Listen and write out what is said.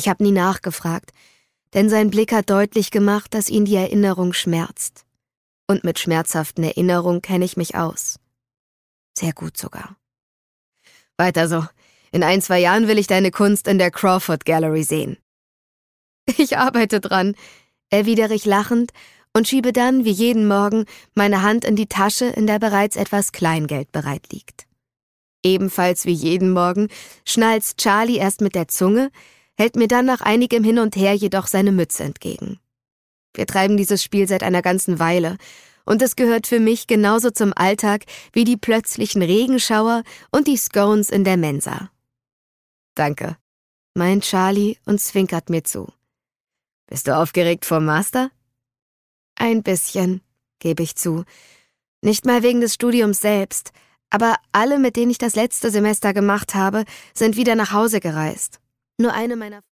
Ich habe nie nachgefragt, denn sein Blick hat deutlich gemacht, dass ihn die Erinnerung schmerzt. Und mit schmerzhaften Erinnerungen kenne ich mich aus. Sehr gut sogar. Weiter so. In 1-2 Jahren will ich deine Kunst in der Crawford Gallery sehen. Ich arbeite dran, erwidere ich lachend und schiebe dann, wie jeden Morgen, meine Hand in die Tasche, in der bereits etwas Kleingeld bereit liegt. Ebenfalls wie jeden Morgen schnalzt Charlie erst mit der Zunge, hält mir dann nach einigem Hin und Her jedoch seine Mütze entgegen. Wir treiben dieses Spiel seit einer ganzen Weile und es gehört für mich genauso zum Alltag wie die plötzlichen Regenschauer und die Scones in der Mensa. Danke, meint Charlie und zwinkert mir zu. Bist du aufgeregt vom Master? Ein bisschen, gebe ich zu. Nicht mal wegen des Studiums selbst, aber alle, mit denen ich das letzte Semester gemacht habe, sind wieder nach Hause gereist. Nur eine meiner